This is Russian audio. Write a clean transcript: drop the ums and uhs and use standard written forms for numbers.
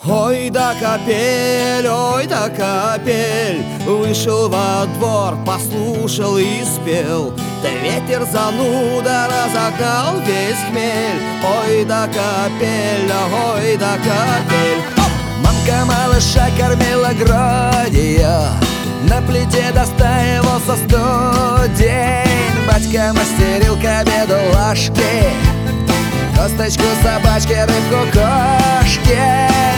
Ой да капель, вышел во двор, послушал и спел. Да ветер зануда разогнал весь хмель. Ой да капель. Мамка малыша кормила грудью, на плите достаивался студень. Батька мастерил к обеду ложки, косточку собачки, рыбку кошки.